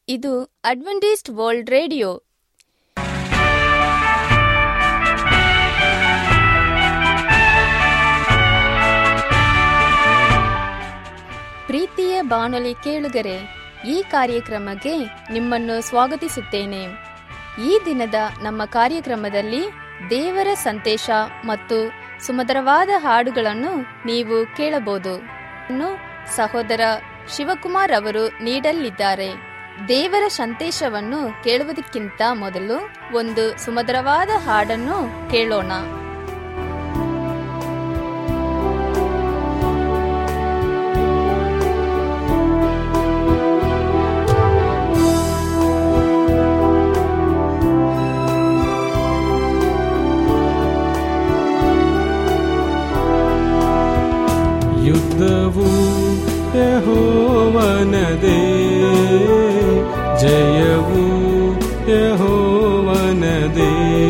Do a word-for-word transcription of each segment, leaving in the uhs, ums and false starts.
ಇದು Adventist world radio. ಪ್ರೀತಿಯ ಬಾನುಲಿ ಕೇಳುಗರೆ, ಈ ಕಾರ್ಯಕ್ರಮಕ್ಕೆ ನಿಮ್ಮನ್ನು ಸ್ವಾಗತಿಸುತ್ತೇನೆ. ಈ ದಿನದ ನಮ್ಮ ಕಾರ್ಯಕ್ರಮದಲ್ಲಿ ದೇವರ ಸಂದೇಶ ಮತ್ತು ಸುಮಧುರವಾದ ಹಾಡುಗಳನ್ನು ನೀವು ಕೇಳಬಹುದು. ಸಹೋದರ ಶಿವಕುಮಾರ್ ಅವರು ನೀಡಲಿದ್ದಾರೆ. ದೇವರ ಸಂದೇಶವನ್ನು ಕೇಳುವುದಕ್ಕಿಂತ ಮೊದಲು ಒಂದು ಸುಮಧುರವಾದ ಹಾಡನ್ನು ಕೇಳೋಣ. ಯುದ್ಧವು ಯೆಹೋವನದೇ, ಜಯವು ಯೆಹೋವನದೇ.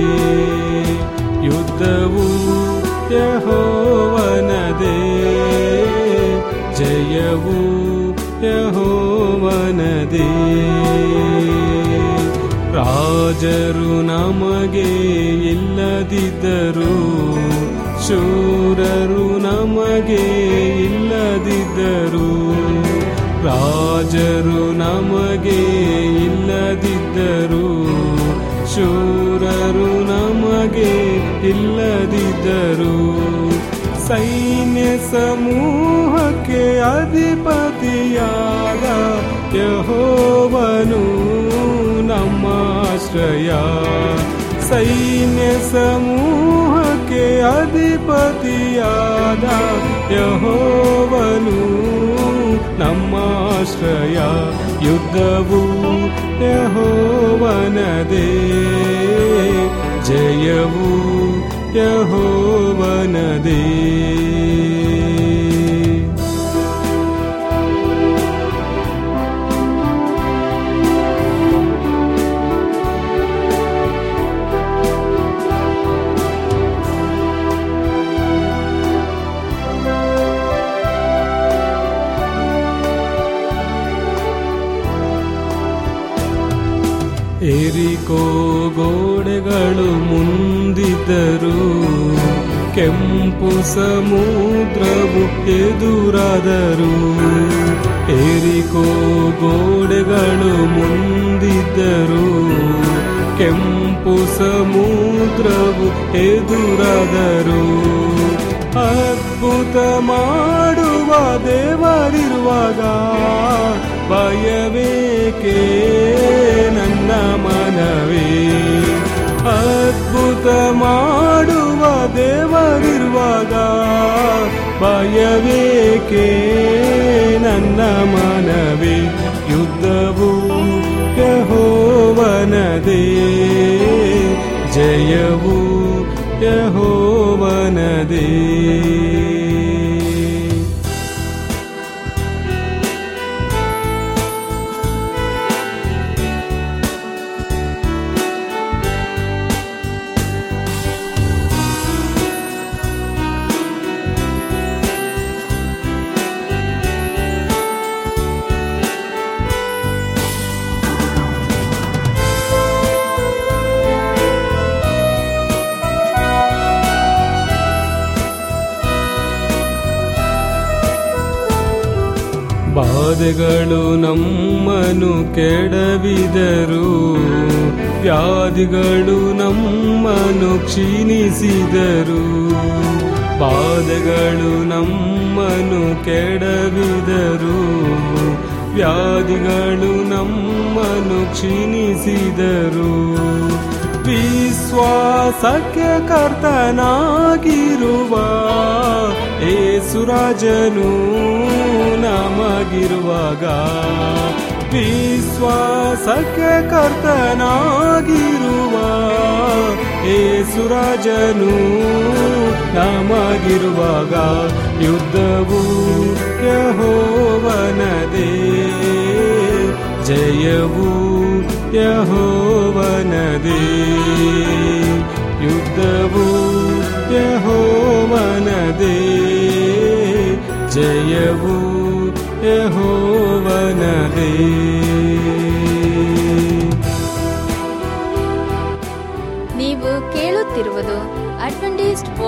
ಯುದ್ಧವು ಯೆಹೋವನದೇ, ಜಯವು ಯೆಹೋವನದೇ. ರಾಜರು ನಮಗೆ ಇಲ್ಲದಿದ್ದರು, ಶೂರರು ನಮಗೆ ಇಲ್ಲದಿದ್ದರು. ರಾಜರು ನಮಗೆ ಇಲ್ಲದಿದ್ದರು, ಶೂರರು ನಮಗೆ ಇಲ್ಲದಿದ್ದರು. ಸೈನ್ಯ ಸಮೂಹಕ್ಕೆ ಅಧಿಪತಿಯಾದ ಯೆಹೋವನು ನಮ್ಮ ಆಶ್ರಯ. ಸೈನ್ಯ ಸಮೂಹಕ್ಕೆ ಅಧಿಪತಿಯಾದ ಯೆಹೋವನು ನಮ್ಮ ಆಶ್ರಯ. ಯುದ್ಧವು ಯೆಹೋವನದೇ, ಜಯವು ಯೆಹೋವನದೇ. ಎರಿಕೋ ಗೋಡೆಗಳು ಮುಂದಿದ್ದರು, ಕೆಂಪು ಸಮುದ್ರವು ಎದುರಾದರು. ಎರಿಕೋ ಗೋಡೆಗಳು ಮುಂದಿದ್ದರು, ಕೆಂಪು ಸಮುದ್ರವು ಎದುರಾದರು. ಅದ್ಭುತ ಮಾಡುವ ದೇವರಿರುವಾಗ ಭಯವೇಕೆ ನನ್ನ ಮನವೇ. ಅದ್ಭುತ ಮಾಡುವ ದೇವರಿರುವಾಗ ಭಯವೇಕೆ ನನ್ನ ಮನವೇ. ಯುದ್ಧವು ಯೆಹೋವನದೇ, ಜಯವು ಯೆಹೋವನದೇ. ಬಾಧೆಗಳು ನಮ್ಮನ್ನು ಕೆಡವಿದರು, ವ್ಯಾಧಿಗಳು ನಮ್ಮನ್ನು ಕ್ಷೀಣಿಸಿದರು. ಬಾಧೆಗಳು ನಮ್ಮನ್ನು ಕೆಡವಿದರು, ವ್ಯಾಧಿಗಳು ನಮ್ಮನ್ನು ಕ್ಷೀಣಿಸಿದರು. ವಿಶ್ವಾಸಕ್ಕೆ ಕರ್ತನಾಗಿರುವ ಯೇಸುರಾಜನು ನಮಗಿರುವಾಗ, ವಿಶ್ವಾಸಕ್ಕೆ ಕರ್ತನಾಗಿರುವ ಯೇಸುರಾಜನು ನಮಗಿರುವಾಗ. ಯುದ್ಧವು ಯೆಹೋವನದೇ, ಜಯವು ಯೆಹೋವನದೇ. ಯುದ್ಧವು ಯೆಹೋವನದೇ, ಜಯವು ಯೆಹೋವನದೇ.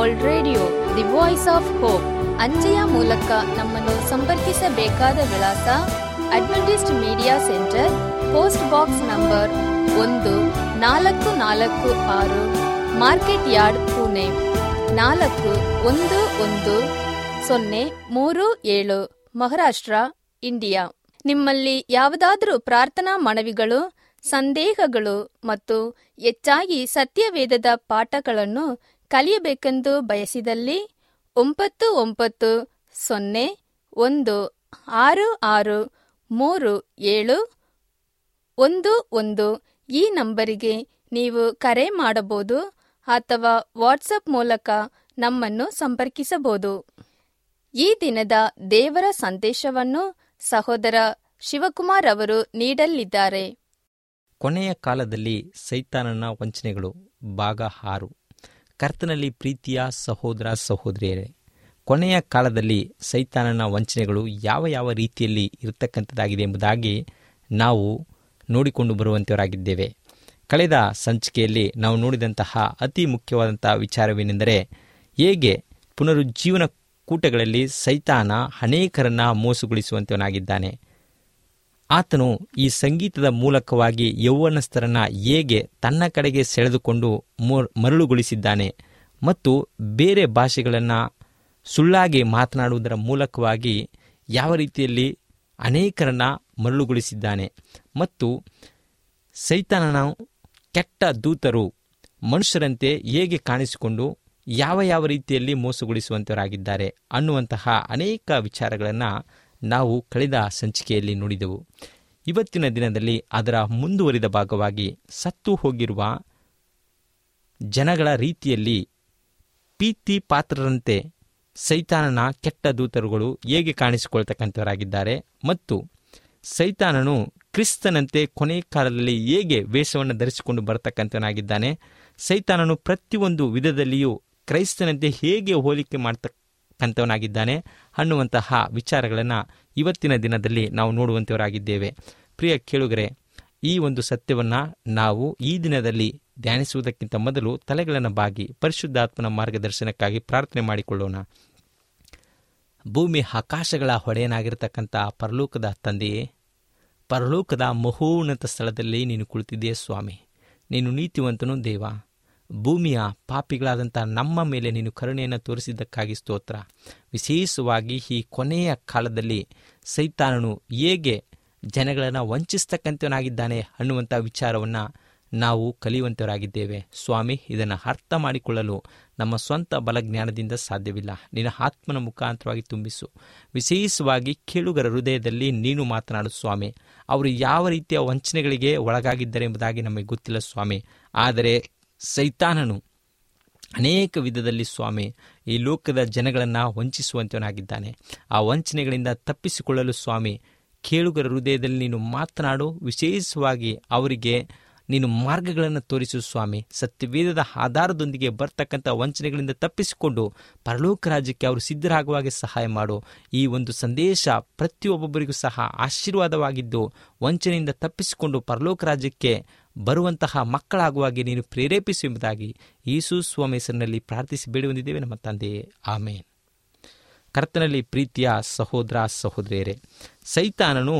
World radio the voice of hope. ಅಂಚೆಯ ಮೂಲಕ ನಮ್ಮನ್ನು ಸಂಪರ್ಕಿಸಬೇಕಾದ ವಿಳಾಸ: Adventist media centre, post box number ಒಂದು ನಾಲ್ಕು ನಾಲ್ಕು ಆರು, ಮಾರ್ಕೆಟ್ ಯಾರ್ಡ್, ಪುಣೆ ನಾಲ್ಕು ಒಂದು ಒಂದು ಸೊನ್ನೆ ಮೂರು ಏಳು, ಮಹಾರಾಷ್ಟ್ರ, ಇಂಡಿಯಾ. ನಿಮ್ಮಲ್ಲಿ ಯಾವುದಾದರೂ ಪ್ರಾರ್ಥನಾ ಮನವಿಗಳು, ಸಂದೇಹಗಳು ಮತ್ತು ಹೆಚ್ಚಾಗಿ ಸತ್ಯವೇದದ ಪಾಠಗಳನ್ನು ಕಲಿಯಬೇಕೆಂದು ಬಯಸಿದಲ್ಲಿ ಒಂಬತ್ತು ಒಂಬತ್ತು ಸೊನ್ನೆ ಒಂದು ಆರು ಆರು ಮೂರು ಏಳು ಒಂದು ಒಂದು ಈ ನಂಬರಿಗೆ ನೀವು ಕರೆ ಮಾಡಬಹುದು ಅಥವಾ ವಾಟ್ಸಪ್ ಮೂಲಕ ನಮ್ಮನ್ನು ಸಂಪರ್ಕಿಸಬಹುದು. ಈ ದಿನದ ದೇವರ ಸಂದೇಶವನ್ನು ಸಹೋದರ ಶಿವಕುಮಾರ್ ಅವರು ನೀಡಲಿದ್ದಾರೆ. ಕೊನೆಯ ಕಾಲದಲ್ಲಿ ಸೈತಾನನ ವಂಚನೆಗಳು, ಭಾಗ ಆರು. ಕರ್ತನಲ್ಲಿ ಪ್ರೀತಿಯ ಸಹೋದರ ಸಹೋದರಿಯರೇ, ಕೊನೆಯ ಕಾಲದಲ್ಲಿ ಸೈತಾನನ ವಂಚನೆಗಳು ಯಾವ ಯಾವ ರೀತಿಯಲ್ಲಿ ಇರತಕ್ಕಂಥದ್ದಾಗಿದೆ ಎಂಬುದಾಗಿ ನಾವು ನೋಡಿಕೊಂಡು ಬರುವಂಥವರಾಗಿದ್ದೇವೆ. ಕಳೆದ ಸಂಚಿಕೆಯಲ್ಲಿ ನಾವು ನೋಡಿದಂತಹ ಅತಿ ಮುಖ್ಯವಾದಂಥ ವಿಚಾರವೇನೆಂದರೆ, ಹೇಗೆ ಪುನರುಜ್ಜೀವನ ಕೂಟಗಳಲ್ಲಿ ಸೈತಾನ ಅನೇಕರನ್ನ ಮೋಸಗೊಳಿಸುವಂತವನಾಗಿದ್ದಾನೆ. ಆತನು ಈ ಸಂಗೀತದ ಮೂಲಕವಾಗಿ ಯೌವನಸ್ಥರನ್ನ ಹೇಗೆ ತನ್ನ ಕಡೆಗೆ ಸೆಳೆದುಕೊಂಡು ಮರಳುಗೊಳಿಸಿದ್ದಾನೆ ಮತ್ತು ಬೇರೆ ಭಾಷೆಗಳನ್ನು ಸುಳ್ಳಾಗಿ ಮಾತನಾಡುವುದರ ಮೂಲಕವಾಗಿ ಯಾವ ರೀತಿಯಲ್ಲಿ ಅನೇಕರನ್ನ ಮರಳುಗೊಳಿಸಿದ್ದಾನೆ ಮತ್ತು ಸೈತಾನನ ಕೆಟ್ಟ ದೂತರು ಮನುಷ್ಯರಂತೆ ಹೇಗೆ ಕಾಣಿಸಿಕೊಂಡು ಯಾವ ಯಾವ ರೀತಿಯಲ್ಲಿ ಮೋಸಗೊಳಿಸುವಂತವರಾಗಿದ್ದಾರೆ ಅನ್ನುವಂತಹ ಅನೇಕ ವಿಚಾರಗಳನ್ನು ನಾವು ಕಳೆದ ಸಂಚಿಕೆಯಲ್ಲಿ ನೋಡಿದೆವು. ಇವತ್ತಿನ ದಿನದಲ್ಲಿ ಅದರ ಮುಂದುವರಿದ ಭಾಗವಾಗಿ ಸತ್ತು ಹೋಗಿರುವ ಜನಗಳ ರೀತಿಯಲ್ಲಿ ಪ್ರೀತಿ ಪಾತ್ರರಂತೆ ಸೈತಾನನ ಕೆಟ್ಟ ದೂತರುಗಳು ಹೇಗೆ ಕಾಣಿಸಿಕೊಳ್ತಕ್ಕಂಥವರಾಗಿದ್ದಾರೆ ಮತ್ತು ಸೈತಾನನು ಕ್ರಿಸ್ತನಂತೆ ಕೊನೆ ಕಾಲದಲ್ಲಿ ಹೇಗೆ ವೇಷವನ್ನು ಧರಿಸಿಕೊಂಡು ಬರತಕ್ಕಂಥವನಾಗಿದ್ದಾನೆ, ಸೈತಾನನು ಪ್ರತಿಯೊಂದು ವಿಧದಲ್ಲಿಯೂ ಕ್ರೈಸ್ತನಂತೆ ಹೇಗೆ ಹೋಲಿಕೆ ಮಾಡ್ತಕ್ಕಂಥವನಾಗಿದ್ದಾನೆ ಅನ್ನುವಂತಹ ವಿಚಾರಗಳನ್ನು ಇವತ್ತಿನ ದಿನದಲ್ಲಿ ನಾವು ನೋಡುವಂಥವರಾಗಿದ್ದೇವೆ. ಪ್ರಿಯ ಕೇಳುಗರೆ, ಈ ಒಂದು ಸತ್ಯವನ್ನು ನಾವು ಈ ದಿನದಲ್ಲಿ ಧ್ಯಾನಿಸುವುದಕ್ಕಿಂತ ಮೊದಲು ತಲೆಗಳನ್ನು ಬಾಗಿ ಪರಿಶುದ್ಧಾತ್ಮನ ಮಾರ್ಗದರ್ಶನಕ್ಕಾಗಿ ಪ್ರಾರ್ಥನೆ ಮಾಡಿಕೊಳ್ಳೋಣ. ಭೂಮಿ ಆಕಾಶಗಳ ಹೊಡೆಯನಾಗಿರ್ತಕ್ಕಂಥ ಪರಲೋಕದ ತಂದೆಯೇ, ಪರಲೋಕದ ಮಹೋನ್ನತ ಸ್ಥಳದಲ್ಲಿ ನೀನು ಕುಳಿತಿದ್ದೀಯ ಸ್ವಾಮಿ. ನೀನು ನೀತಿವಂತನು ದೇವ. ಭೂಮಿಯ ಪಾಪಿಗಳಾದಂಥ ನಮ್ಮ ಮೇಲೆ ನೀನು ಕರುಣೆಯನ್ನು ತೋರಿಸಿದ್ದಕ್ಕಾಗಿ ಸ್ತೋತ್ರ. ವಿಶೇಷವಾಗಿ ಈ ಕೊನೆಯ ಕಾಲದಲ್ಲಿ ಸೈತಾನನು ಹೇಗೆ ಜನಗಳನ್ನು ವಂಚಿಸ್ತಕ್ಕಂಥವನಾಗಿದ್ದಾನೆ ಅನ್ನುವಂಥ ವಿಚಾರವನ್ನು ನಾವು ಕಲಿಯುವಂಥವರಾಗಿದ್ದೇವೆ ಸ್ವಾಮಿ. ಇದನ್ನು ಅರ್ಥ ಮಾಡಿಕೊಳ್ಳಲು ನಮ್ಮ ಸ್ವಂತ ಬಲಜ್ಞಾನದಿಂದ ಸಾಧ್ಯವಿಲ್ಲ. ನಿನ್ನ ಆತ್ಮನ ಮುಖಾಂತರವಾಗಿ ತುಂಬಿಸು. ವಿಶೇಷವಾಗಿ ಕೇಳುಗರ ಹೃದಯದಲ್ಲಿ ನೀನು ಮಾತನಾಡು ಸ್ವಾಮಿ. ಅವರು ಯಾವ ರೀತಿಯ ವಂಚನೆಗಳಿಗೆ ಒಳಗಾಗಿದ್ದಾರೆ ಎಂಬುದಾಗಿ ನಮಗೆ ಗೊತ್ತಿಲ್ಲ ಸ್ವಾಮಿ. ಆದರೆ ಸೈತಾನನು ಅನೇಕ ವಿಧದಲ್ಲಿ ಸ್ವಾಮಿ ಈ ಲೋಕದ ಜನಗಳನ್ನು ವಂಚಿಸುವಂತವನಾಗಿದ್ದಾನೆ. ಆ ವಂಚನೆಗಳಿಂದ ತಪ್ಪಿಸಿಕೊಳ್ಳಲು ಸ್ವಾಮಿ ಕೇಳುಗರ ಹೃದಯದಲ್ಲಿ ನೀನು ಮಾತನಾಡು. ವಿಶೇಷವಾಗಿ ಅವರಿಗೆ ನೀನು ಮಾರ್ಗಗಳನ್ನು ತೋರಿಸು ಸ್ವಾಮಿ. ಸತ್ಯವೇದದ ಆಧಾರದೊಂದಿಗೆ ಬರ್ತಕ್ಕಂಥ ವಂಚನೆಗಳಿಂದ ತಪ್ಪಿಸಿಕೊಂಡು ಪರಲೋಕ ರಾಜ್ಯಕ್ಕೆ ಅವರು ಸಿದ್ಧರಾಗುವಾಗೆ ಸಹಾಯ ಮಾಡು. ಈ ಒಂದು ಸಂದೇಶ ಪ್ರತಿಯೊಬ್ಬೊಬ್ಬರಿಗೂ ಸಹ ಆಶೀರ್ವಾದವಾಗಿದ್ದು ವಂಚನೆಯಿಂದ ತಪ್ಪಿಸಿಕೊಂಡು ಪರಲೋಕ ರಾಜ್ಯಕ್ಕೆ ಬರುವಂತಹ ಮಕ್ಕಳಾಗುವಾಗೆ ನೀನು ಪ್ರೇರೇಪಿಸು ಎಂಬುದಾಗಿ ಯೇಸು ಸ್ವಾಮಿ ಹೆಸರಿನಲ್ಲಿ ಪ್ರಾರ್ಥಿಸಿ ಬೇಡಿ ಹೊಂದಿದ್ದೇವೆ ನಮ್ಮ ತಂದೆಯೇ, ಆಮೇನ್. ಕರ್ತನಲ್ಲಿ ಪ್ರೀತಿಯ ಸಹೋದರ ಸಹೋದರಿಯರೇ, ಸೈತಾನನು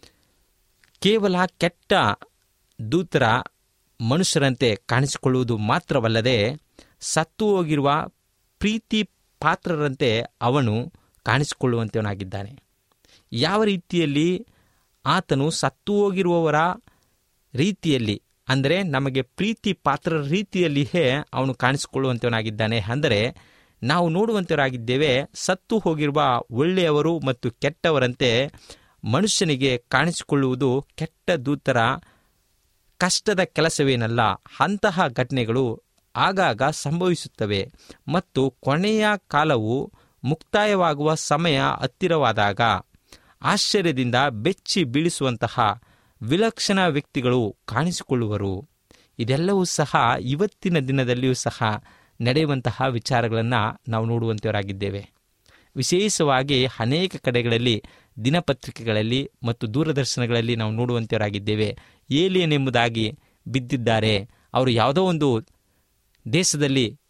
ಕೇವಲ ಕೆಟ್ಟ ದೂತರ ಮನುಷ್ಯರಂತೆ ಕಾಣಿಸಿಕೊಳ್ಳುವುದು ಮಾತ್ರವಲ್ಲದೆ ಸತ್ತು ಹೋಗಿರುವ ಪ್ರೀತಿ ಪಾತ್ರರಂತೆ ಅವನು ಕಾಣಿಸಿಕೊಳ್ಳುವಂತವನಾಗಿದ್ದಾನೆ. ಯಾವ ರೀತಿಯಲ್ಲಿ ಆತನು ಸತ್ತು ಹೋಗಿರುವವರ ರೀತಿಯಲ್ಲಿ, ಅಂದರೆ ನಮಗೆ ಪ್ರೀತಿ ಪಾತ್ರರ ರೀತಿಯಲ್ಲಿಯೇ ಅವನು ಕಾಣಿಸಿಕೊಳ್ಳುವಂತವನಾಗಿದ್ದಾನೆ. ಅಂದರೆ ನಾವು ನೋಡುವಂತವರಾಗಿದ್ದೇವೆ, ಸತ್ತು ಹೋಗಿರುವ ಒಳ್ಳೆಯವರು ಮತ್ತು ಕೆಟ್ಟವರಂತೆ ಮನುಷ್ಯನಿಗೆ ಕಾಣಿಸಿಕೊಳ್ಳುವುದು ಕೆಟ್ಟ ದೂತರ ಕಷ್ಟದ ಕೆಲಸವೇನಲ್ಲ. ಅಂತಹ ಘಟನೆಗಳು ಆಗಾಗ ಸಂಭವಿಸುತ್ತವೆ ಮತ್ತು ಕೊನೆಯ ಕಾಲವು ಮುಕ್ತಾಯವಾಗುವ ಸಮಯ ಹತ್ತಿರವಾದಾಗ ಆಶ್ಚರ್ಯದಿಂದ ಬೆಚ್ಚಿ ಬೀಳಿಸುವಂತಹ ವಿಲಕ್ಷಣ ವ್ಯಕ್ತಿಗಳು ಕಾಣಿಸಿಕೊಳ್ಳುವರು. ಇದೆಲ್ಲವೂ ಸಹ ಇವತ್ತಿನ ದಿನದಲ್ಲಿಯೂ ಸಹ ನಡೆಯುವಂತಹ ವಿಚಾರಗಳನ್ನು ನಾವು ನೋಡುವಂತವರಾಗಿದ್ದೇವೆ. ವಿಶೇಷವಾಗಿ ಅನೇಕ ಕಡೆಗಳಲ್ಲಿ ದಿನಪತ್ರಿಕೆಗಳಲ್ಲಿ ಮತ್ತು ದೂರದರ್ಶನಗಳಲ್ಲಿ ನಾವು ನೋಡುವಂತವರಾಗಿದ್ದೇವೆ. ಏಲಿಯನ್ ಎಂಬುದಾಗಿ ಬಿದ್ದಿದ್ದಾರೆ, ಅವರು ಯಾವುದೋ ಒಂದು ದೇಶದಲ್ಲಿ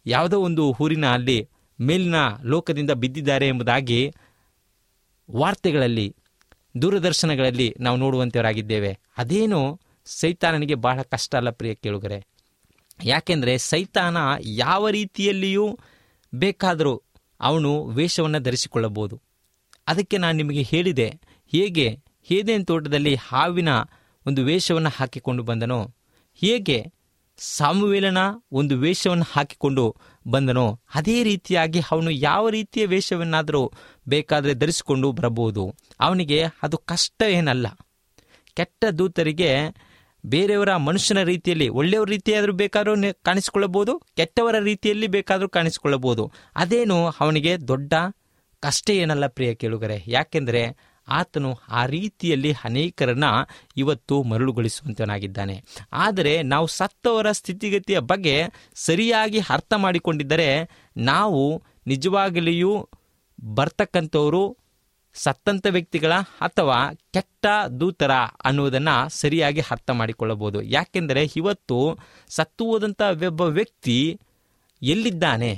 ಯಾವುದೋ ಒಂದು ಊರಿನ ಅಲ್ಲಿ ಮೇಲಿನ ಲೋಕದಿಂದ ಬಿದ್ದಿದ್ದಾರೆ ಎಂಬುದಾಗಿ ವಾರ್ತೆಗಳಲ್ಲಿ, ದೂರದರ್ಶನಗಳಲ್ಲಿ ನಾವು ನೋಡುವಂಥವರಾಗಿದ್ದೇವೆ. ಅದೇನು ಸೈತಾನನಿಗೆ ಬಹಳ ಕಷ್ಟ ಅಲ್ಲ ಪ್ರಿಯ ಕೇಳುಗರೆ. ಯಾಕೆಂದರೆ ಸೈತಾನ ಯಾವ ರೀತಿಯಲ್ಲಿಯೂ ಬೇಕಾದರೂ ಅವನು ವೇಷವನ್ನು ಧರಿಸಿಕೊಳ್ಳಬಹುದು. ಅದಕ್ಕೆ ನಾನು ನಿಮಗೆ ಹೇಳಿದೆ, ಹೇಗೆ ಏದೇನ್ ತೋಟದಲ್ಲಿ ಹಾವಿನ ಒಂದು ವೇಷವನ್ನು ಹಾಕಿಕೊಂಡು ಬಂದನೋ, ಹೇಗೆ ಸಾಮುವೇಲನ ಒಂದು ವೇಷವನ್ನು ಹಾಕಿಕೊಂಡು ಬಂದನೋ, ಅದೇ ರೀತಿಯಾಗಿ ಅವನು ಯಾವ ರೀತಿಯ ವೇಷವನ್ನಾದರೂ ಬೇಕಾದರೆ ಧರಿಸಿಕೊಂಡು ಬರಬಹುದು. ಅವನಿಗೆ ಅದು ಕಷ್ಟ ಏನಲ್ಲ. ಕೆಟ್ಟ ದೂತರಿಗೆ ಬೇರೆಯವರ ಮನುಷ್ಯನ ರೀತಿಯಲ್ಲಿ, ಒಳ್ಳೆಯವರ ರೀತಿಯಾದರೂ ಬೇಕಾದರೂ ಕಾಣಿಸಿಕೊಳ್ಳಬಹುದು, ಕೆಟ್ಟವರ ರೀತಿಯಲ್ಲಿ ಬೇಕಾದರೂ ಕಾಣಿಸಿಕೊಳ್ಳಬಹುದು. ಅದೇನು ಅವನಿಗೆ ದೊಡ್ಡ ಕಷ್ಟ ಏನಲ್ಲ ಪ್ರಿಯ ಕೇಳುಗರೆ. ಯಾಕೆಂದರೆ ಆತನು ಆ ರೀತಿಯಲ್ಲಿ ಅನೇಕರನ್ನ ಇವತ್ತು ಮರಳುಗೊಳಿಸುವಂತನಾಗಿದ್ದಾನೆ. ಆದರೆ ನಾವು ಸತ್ತವರ ಸ್ಥಿತಿಗತಿಯ ಬಗ್ಗೆ ಸರಿಯಾಗಿ ಅರ್ಥ ಮಾಡಿಕೊಂಡಿದ್ದರೆ ನಾವು ನಿಜವಾಗಲಿಯೂ ಬರ್ತಕ್ಕಂಥವರು ಸತ್ತಂಥ ವ್ಯಕ್ತಿಗಳ ಅಥವಾ ಕೆಟ್ಟ ದೂತರ ಅನ್ನುವುದನ್ನು ಸರಿಯಾಗಿ ಅರ್ಥ ಮಾಡಿಕೊಳ್ಳಬಹುದು. ಯಾಕೆಂದರೆ ಇವತ್ತು ಸತ್ತು ಹೋದಂಥ ಒಬ್ಬ ವ್ಯಕ್ತಿ ಎಲ್ಲಿದ್ದಾನೆ,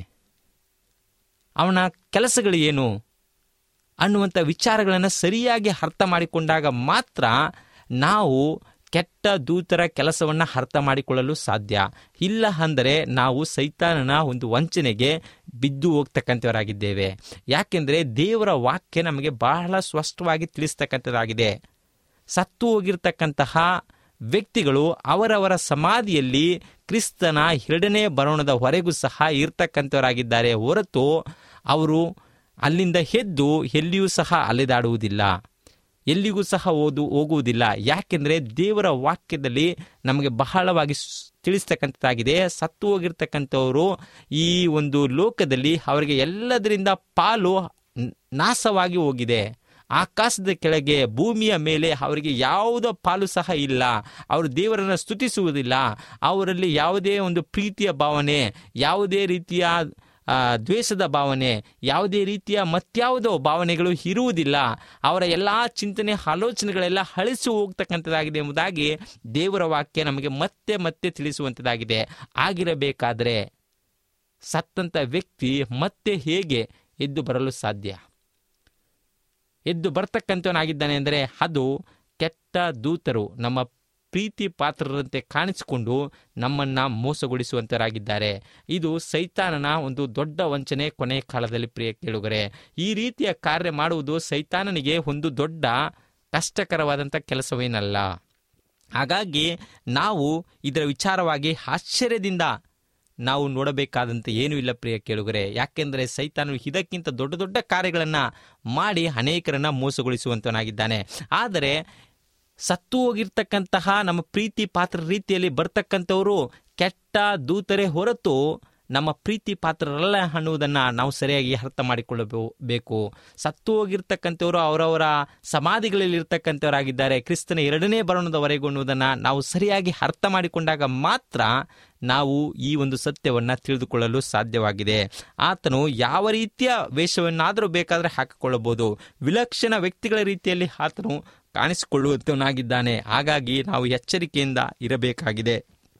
ಅವನ ಕೆಲಸಗಳು ಏನು ಅನ್ನುವಂಥ ವಿಚಾರಗಳನ್ನು ಸರಿಯಾಗಿ ಅರ್ಥ ಮಾಡಿಕೊಂಡಾಗ ಮಾತ್ರ ನಾವು ಕೆಟ್ಟ ದೂತರ ಕೆಲಸವನ್ನು ಅರ್ಥ ಮಾಡಿಕೊಳ್ಳಲು ಸಾಧ್ಯ. ಇಲ್ಲ ಅಂದರೆ ನಾವು ಸೈತಾನನ ಒಂದು ವಂಚನೆಗೆ ಬಿದ್ದು ಹೋಗ್ತಕ್ಕಂಥವರಾಗಿದ್ದೇವೆ. ಯಾಕೆಂದರೆ ದೇವರ ವಾಕ್ಯ ನಮಗೆ ಬಹಳ ಸ್ಪಷ್ಟವಾಗಿ ತಿಳಿಸ್ತಕ್ಕಂಥದ್ದಾಗಿದೆ. ಸತ್ತು ಹೋಗಿರ್ತಕ್ಕಂತಹ ವ್ಯಕ್ತಿಗಳು ಅವರವರ ಸಮಾಧಿಯಲ್ಲಿ ಕ್ರಿಸ್ತನ ಎರಡನೇ ಬರೋಣದ ಹೊರೆಗೂ ಸಹ ಇರ್ತಕ್ಕಂಥವರಾಗಿದ್ದಾರೆ ಹೊರತು ಅವರು ಅಲ್ಲಿಂದ ಎದ್ದು ಎಲ್ಲಿಯೂ ಸಹ ಅಲೆದಾಡುವುದಿಲ್ಲ, ಎಲ್ಲಿಗೂ ಸಹ ಓದು ಹೋಗುವುದಿಲ್ಲ. ಯಾಕೆಂದರೆ ದೇವರ ವಾಕ್ಯದಲ್ಲಿ ನಮಗೆ ಬಹಳವಾಗಿ ತಿಳಿಸ್ತಕ್ಕಂಥದ್ದಾಗಿದೆ. ಸತ್ತು ಹೋಗಿರ್ತಕ್ಕಂಥವರು ಈ ಒಂದು ಲೋಕದಲ್ಲಿ ಅವರಿಗೆ ಎಲ್ಲದರಿಂದ ಪಾಲು ನಾಶವಾಗಿ ಹೋಗಿದೆ. ಆಕಾಶದ ಕೆಳಗೆ, ಭೂಮಿಯ ಮೇಲೆ ಅವರಿಗೆ ಯಾವುದೋ ಪಾಲು ಸಹ ಇಲ್ಲ. ಅವರು ದೇವರನ್ನು ಸ್ತುತಿಸುವುದಿಲ್ಲ. ಅವರಲ್ಲಿ ಯಾವುದೇ ಒಂದು ಪ್ರೀತಿಯ ಭಾವನೆ, ಯಾವುದೇ ರೀತಿಯ ದ್ವೇಷದ ಭಾವನೆ, ಯಾವುದೇ ರೀತಿಯ ಮತ್ಯಾವುದೋ ಭಾವನೆಗಳು ಇರುವುದಿಲ್ಲ. ಅವರ ಎಲ್ಲ ಚಿಂತನೆ ಆಲೋಚನೆಗಳೆಲ್ಲ ಅಳಿಸಿ ಹೋಗ್ತಕ್ಕಂಥದ್ದಾಗಿದೆ ಎಂಬುದಾಗಿ ದೇವರ ವಾಕ್ಯ ನಮಗೆ ಮತ್ತೆ ಮತ್ತೆ ತಿಳಿಸುವಂಥದ್ದಾಗಿದೆ. ಆಗಿರಬೇಕಾದರೆ ಸತ್ತಂಥ ವ್ಯಕ್ತಿ ಮತ್ತೆ ಹೇಗೆ ಎದ್ದು ಬರಲು ಸಾಧ್ಯ? ಎದ್ದು ಬರ್ತಕ್ಕಂಥವನಾಗಿದ್ದಾನೆ ಅಂದರೆ ಅದು ಕೆಟ್ಟ ದೂತರು ನಮ್ಮ ಪ್ರೀತಿ ಪಾತ್ರರಂತೆ ಕಾಣಿಸಿಕೊಂಡು ನಮ್ಮನ್ನು ಮೋಸಗೊಳಿಸುವಂತರಾಗಿದ್ದಾರೆ. ಇದು ಸೈತಾನನ ಒಂದು ದೊಡ್ಡ ವಂಚನೆ ಕೊನೆಯ ಕಾಲದಲ್ಲಿ ಪ್ರಿಯ ಕೇಳುಗರೆ. ಈ ರೀತಿಯ ಕಾರ್ಯ ಮಾಡುವುದು ಸೈತಾನನಿಗೆ ಒಂದು ದೊಡ್ಡ ಕಷ್ಟಕರವಾದಂಥ ಕೆಲಸವೇನಲ್ಲ. ಹಾಗಾಗಿ ನಾವು ಇದರ ವಿಚಾರವಾಗಿ ಆಶ್ಚರ್ಯದಿಂದ ನಾವು ನೋಡಬೇಕಾದಂತೆ ಏನೂ ಇಲ್ಲ ಪ್ರಿಯ ಕೇಳುಗರೆ. ಯಾಕೆಂದರೆ ಸೈತಾನನು ಇದಕ್ಕಿಂತ ದೊಡ್ಡ ದೊಡ್ಡ ಕಾರ್ಯಗಳನ್ನು ಮಾಡಿ ಅನೇಕರನ್ನು ಮೋಸಗೊಳಿಸುವಂತನಾಗಿದ್ದಾನೆ. ಆದರೆ ಸತ್ತು ಹೋಗಿರ್ತಕ್ಕಂತಹ ನಮ್ಮ ಪ್ರೀತಿ ಪಾತ್ರ ರೀತಿಯಲ್ಲಿ ಬರ್ತಕ್ಕಂಥವರು ಕೆಟ್ಟ ದೂತರೇ ಹೊರತು ನಮ್ಮ ಪ್ರೀತಿ ಪಾತ್ರರಲ್ಲ ಅನ್ನುವುದನ್ನು ನಾವು ಸರಿಯಾಗಿ ಅರ್ಥ ಮಾಡಿಕೊಳ್ಳಬೇಕು. ಸತ್ತು ಹೋಗಿರ್ತಕ್ಕಂಥವರು ಅವರವರ ಸಮಾಧಿಗಳಲ್ಲಿ ಇರ್ತಕ್ಕಂಥವರಾಗಿದ್ದಾರೆ ಕ್ರಿಸ್ತನ ಎರಡನೇ ಬರೋಣದವರೆಗೂ ಅನ್ನುವುದನ್ನು ನಾವು ಸರಿಯಾಗಿ ಅರ್ಥ ಮಾಡಿಕೊಂಡಾಗ ಮಾತ್ರ ನಾವು ಈ ಒಂದು ಸತ್ಯವನ್ನು ತಿಳಿದುಕೊಳ್ಳಲು ಸಾಧ್ಯವಾಗಿದೆ. ಆತನು ಯಾವ ರೀತಿಯ ವೇಷವನ್ನಾದರೂ ಬೇಕಾದರೆ ಹಾಕಿಕೊಳ್ಳಬಹುದು. ವಿಲಕ್ಷಣ ವ್ಯಕ್ತಿಗಳ ರೀತಿಯಲ್ಲಿ ಆತನು ಕಾಣಿಸಿಕೊಳ್ಳುವಂತವನಾಗಿದ್ದಾನೆ. ಹಾಗಾಗಿ ನಾವು ಎಚ್ಚರಿಕೆಯಿಂದ ಇರಬೇಕಾಗಿದೆ.